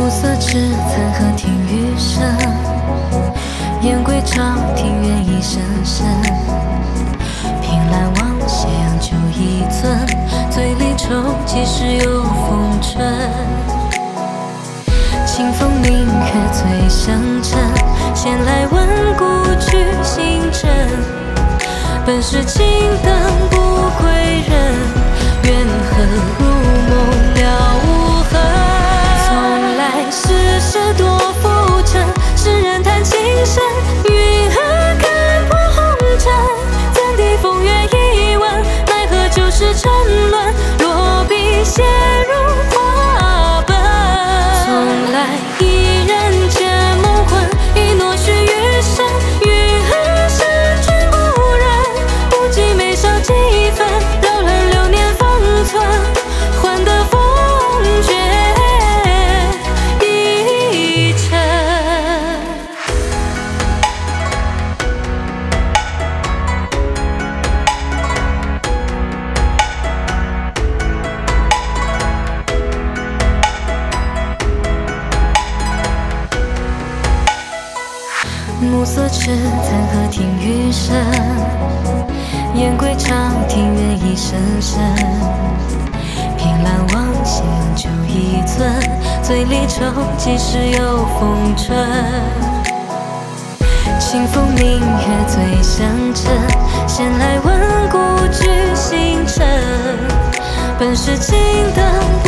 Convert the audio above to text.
暮色至，残荷听雨声。燕归巢，庭院一声声。凭栏望斜阳酒一樽，醉里愁，几时有风春？清风明月醉香尘，闲来问故去星辰。本是青灯不归人，缘何如梦了无痕？从来世事多浮沉，世人谈情深，云何看破红尘？怎地风月一吻，奈何旧事沉沦，落笔写入花本。从来一人间梦魂，一诺许余生，云何是君不忍？不及眉梢几分，扰乱流年方寸，换得风绝一尘。暮色至，残荷听雨声。燕归巢，庭院一声声。凭栏望斜阳酒一樽，醉里愁，几时有风春？清风明月醉香尘，闲来问故去星辰。本是青灯